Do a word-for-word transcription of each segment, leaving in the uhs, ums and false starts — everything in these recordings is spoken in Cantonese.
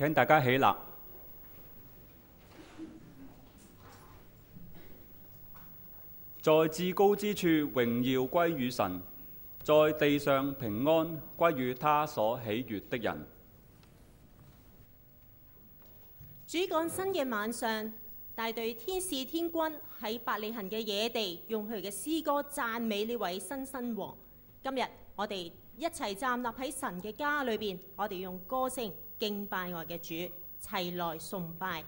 請大家起立。在至高之處榮耀歸於神，在地上平安歸於他所喜悅的人。 主降生嘅晚上，大隊天使天軍喺伯利恆嘅野地，用佢嘅詩歌讚美呢位新生王。今日我哋一齊站立喺神嘅家裏邊，我哋用歌聲敬拜我嘅主，齊來崇拜。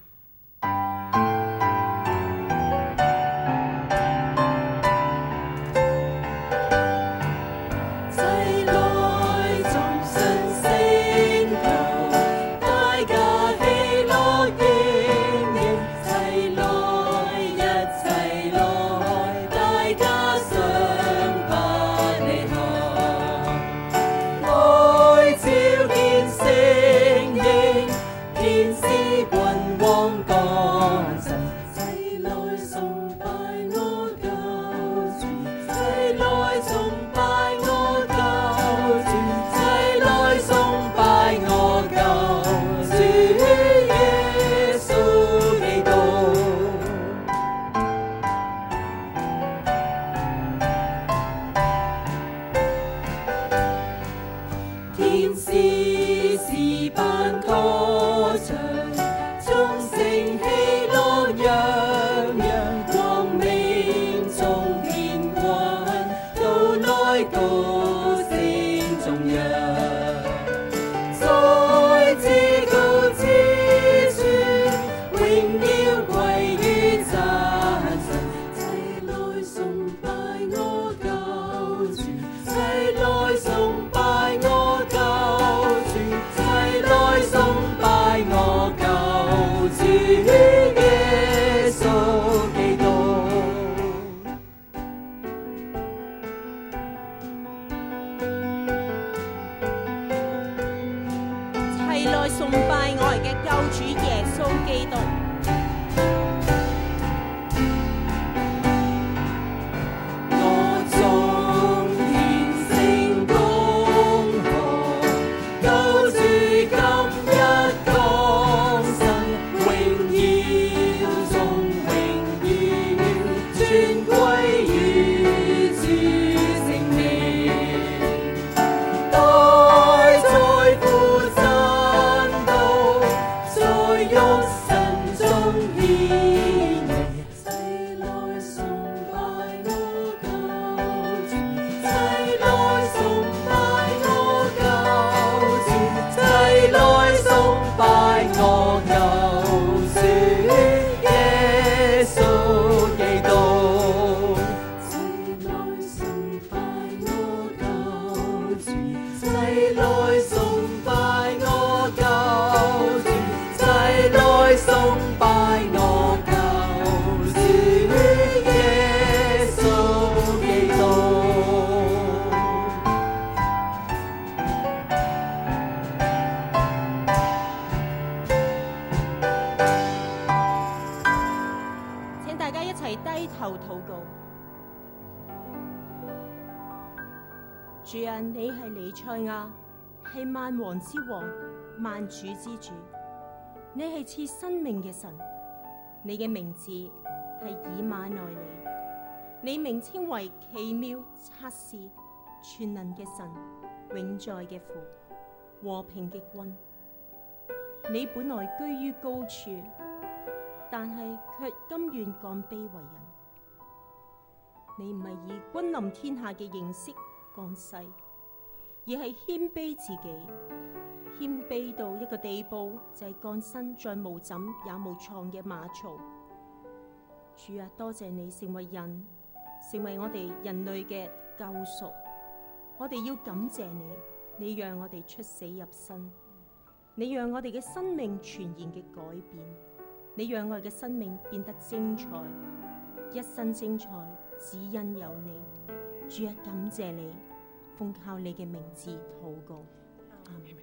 主啊，你係彌賽亞，係萬王之王，萬主之主。你係賜生命嘅神，你嘅名字係以馬內利。你名稱為奇妙、策士、全能嘅神，永在嘅父，和平嘅君。你本來居於高處，但係卻甘願降卑為人。你唔係以君臨天下嘅形式降世，而係謙卑自己，謙卑到一個地步，就係降生在無枕也無床嘅馬槽。主啊，多謝你成為人，成為我哋人類嘅救贖。我哋要感謝你，你讓我哋出死入生，你讓我哋嘅生命全然嘅改變，你讓我哋嘅生命變得精彩，一生精彩，只因有你。主啊，感謝你，奉靠你嘅名字禱告，阿們。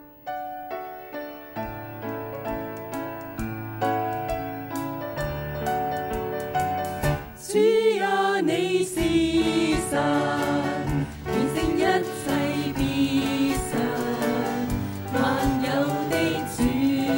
主啊，你是神，完成一切必神，萬有的主。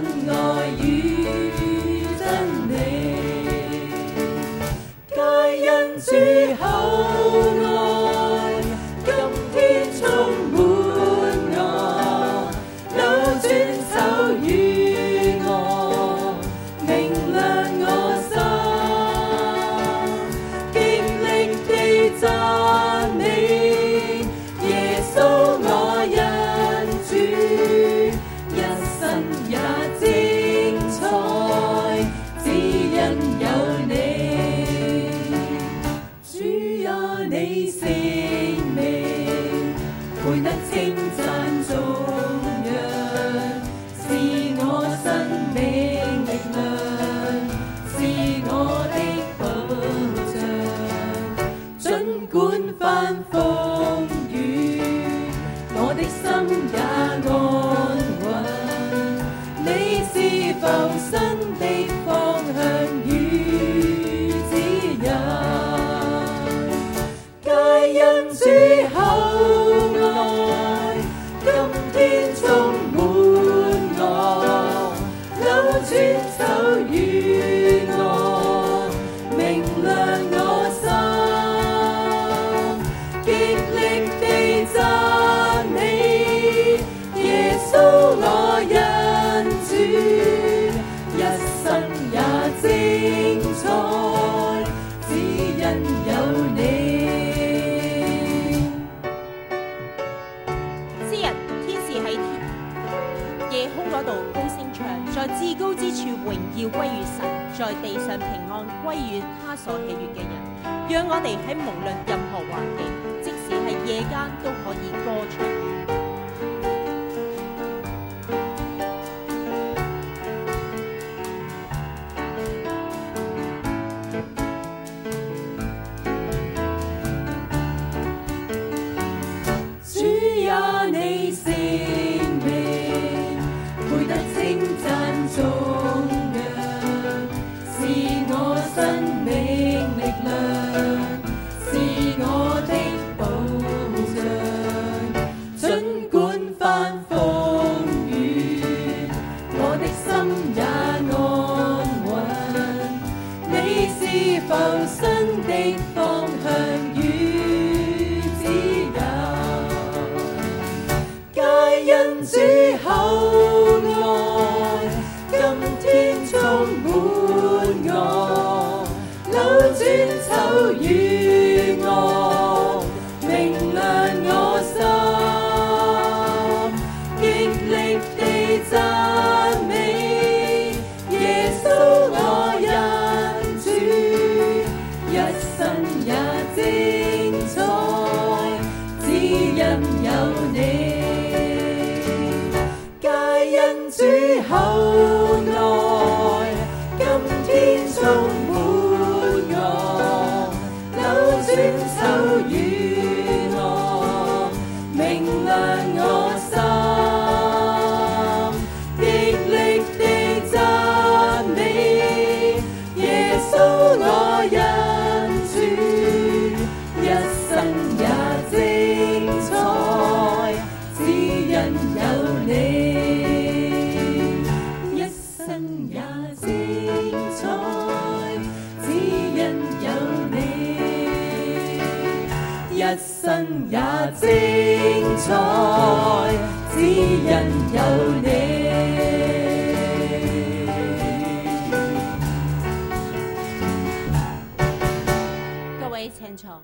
愛與真理，皆因主厚愛，今天充滿我，扭轉手與我，明亮我心，極力地讚美耶穌我恩主，一生也精彩，只因有你。主啊，你聖名配得稱讚頌揚，是我生命力量，是我的保障。儘管翻風雨，我的心也安穩。你是浮生的方向與指引，皆因主厚愛，今天充滿我，扭轉手與我，明亮我心，極力地讚美耶穌我恩主，一生也精彩，只因有你。 詩人天使喺夜空嗰度高聲唱，在至高之處榮耀歸於神，在地上平安歸於他所喜悅嘅人。讓我哋喺無論任何環境，即使係夜間都可以歌唱。 主啊，你聖名配得稱讚頌揚，是我生命力量，是我的保障。儘管翻風雨，我的心也安穩。你是浮生的方向與指引，皆因主厚愛，今天充滿我，扭轉手與我，明亮我心，極力地讚美耶穌我恩主，一生也精彩，只因有你。皆因主厚愛，今天充滿我，扭轉手與我，明亮我心，極力地讚美耶穌我恩主，一生也精彩，只因有你。一生也精彩，只因有你。一生也精彩，只因有你。 各位請坐，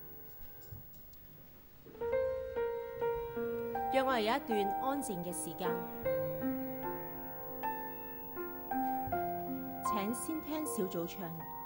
讓我哋有一段安靜嘅時間。請先聽小組唱。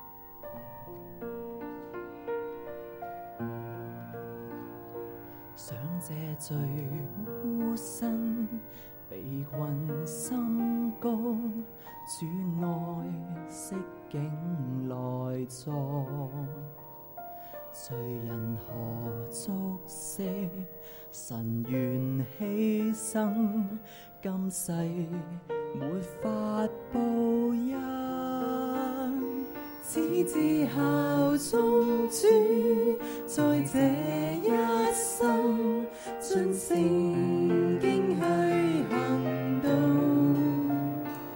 想這罪污身，被困心高，主愛惜境來坐。罪人何足惜，神願犧牲，今世沒法報恩。只知效忠主，在這一生盡聖經去行動。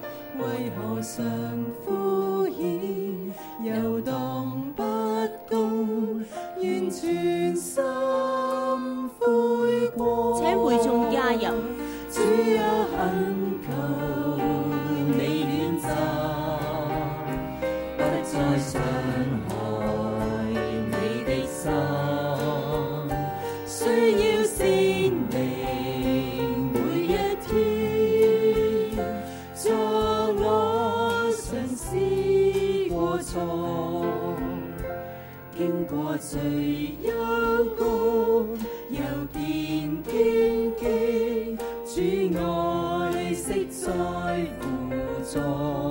何常敷衍，遊蕩不公，願全心悔過。 請會眾加入。 主啊，懇求你戀責，不再傷害你的心，需要聖靈每一天，作我嘗試過錯，經過最幽谷，又見荊棘，主愛惜在輔助，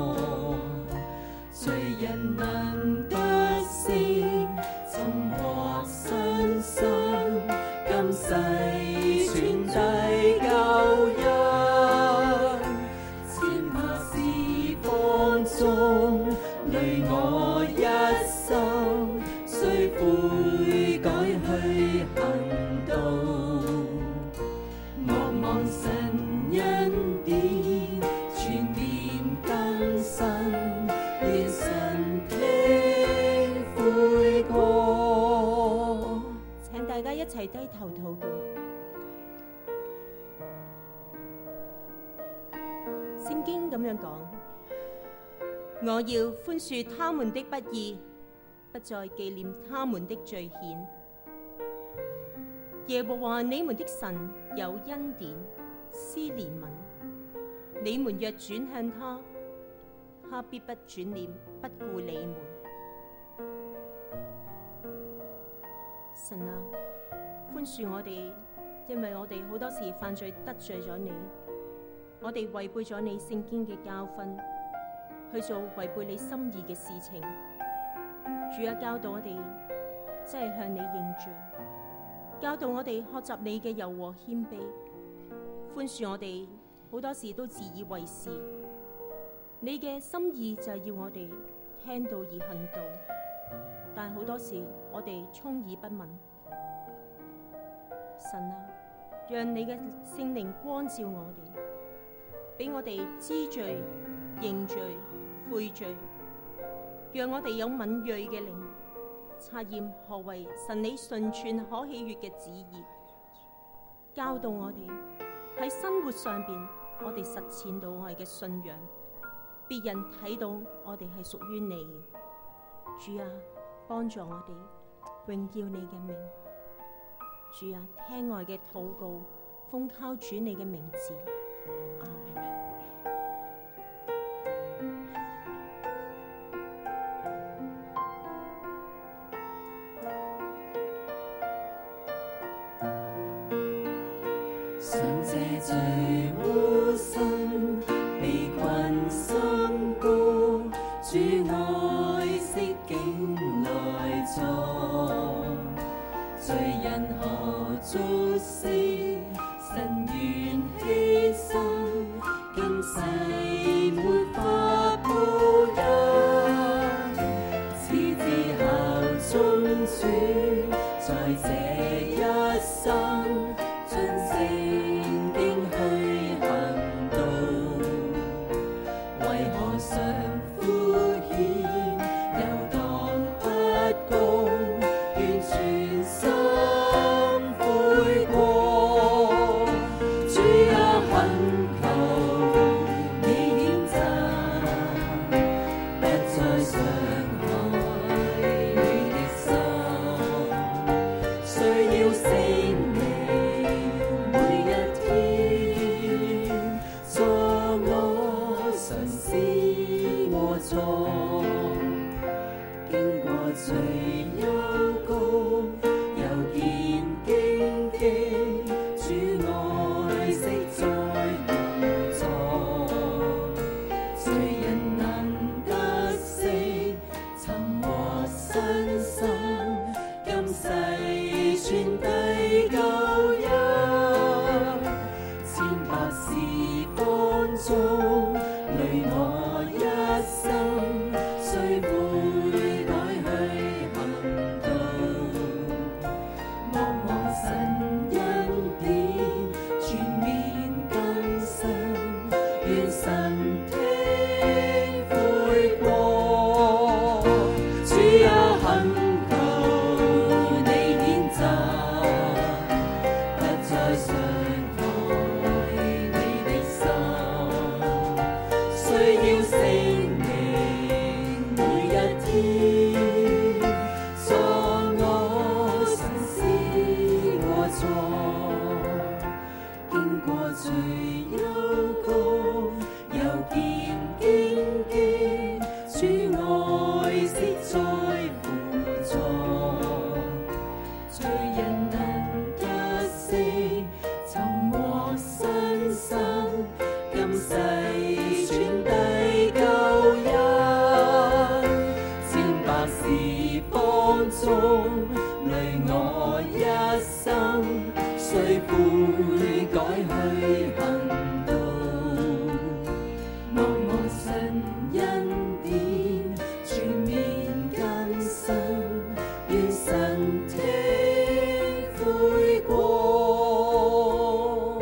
罪人能得勝，尋獲新生，今世傳遞救恩，千百事放縱，累我一生，須悔改去行道，望望神恩典全面更新，願神聽悔過。 請大家一齊低頭禱告。聖經咁樣講：我要寬恕他們的不義，不再紀念他們的罪愆。耶和華你們的神有恩典，施憐憫，你們若轉向他，他必不轉臉不顧你們。神啊，寬恕我哋，因為我哋好多時犯罪得罪咗你，我哋違背咗你聖經嘅教訓，去做違背你心意嘅事情。主啊，教導我哋真係向你認罪，教導我哋學習你嘅柔和謙卑，寬恕我哋好多時都自以為是。你嘅心意就係要我哋聽道而行道，但係好多時我哋充耳不聞。神啊，讓你嘅聖靈光照我哋，俾我哋知罪、認罪、悔罪，讓我哋有敏銳嘅靈，察驗何為神你純全可喜悅嘅旨意，教導我哋喺生活上邊，我哋實踐到我哋嘅信仰，別人睇到我哋係屬於你嘅。主啊，幫助我哋榮耀你嘅名。主啊，聽我嘅禱告，奉靠主你嘅名字，阿們。 想這罪污身，被困深谷，主愛惜境內坐，罪人何足惜，神願犧牲，今世沒法報恩，此致效忠主，在這一生。盡聖經去行道，為何常敷衍，遊蕩不公，願全心悔過。主啊，懇求你譴責，不再傷害你的心，需要聖經過最幽谷，又見荊棘，主愛惜在輔助，罪人能得勝，尋獲新生，今世傳遞救恩，千百事放縱，累我一生。須悔改去行道， 恩典全面更新，願神聽悔過。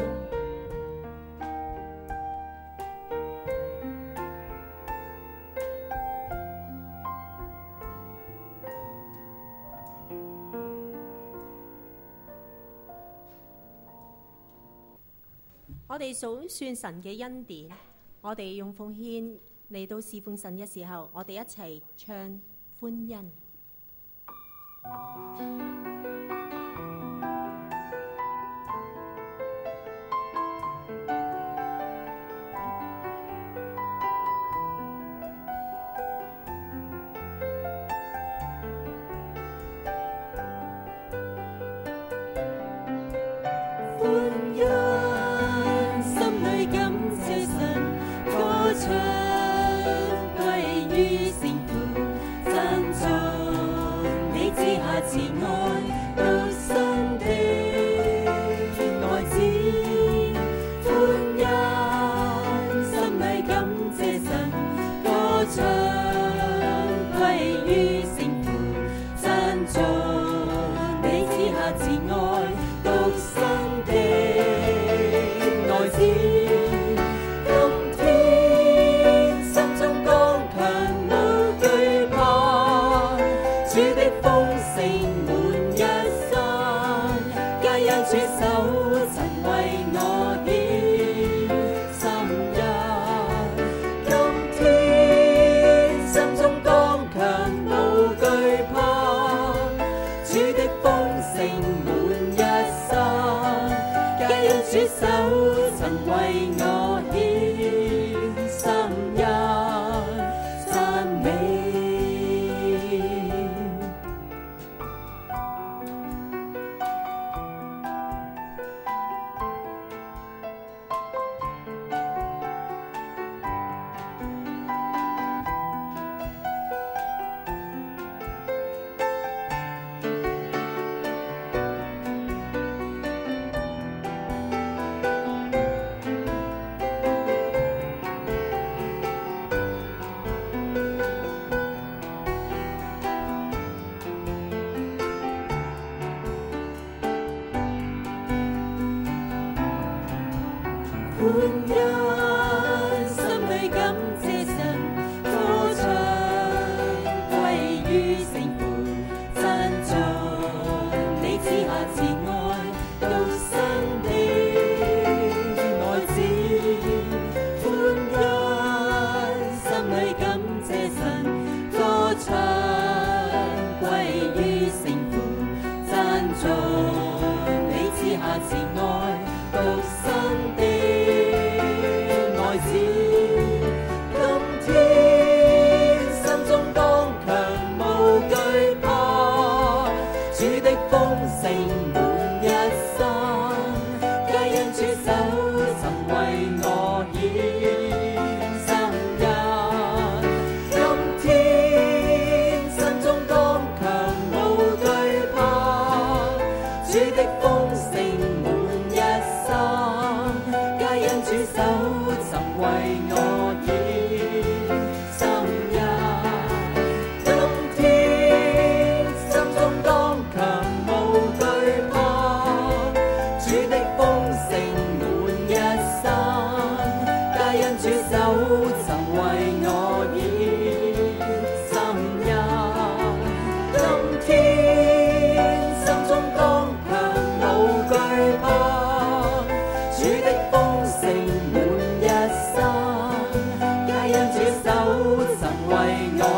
我哋數算神嘅恩典，我哋用奉獻嚟到侍奉神嘅時候，我哋一齊唱歡欣。 為我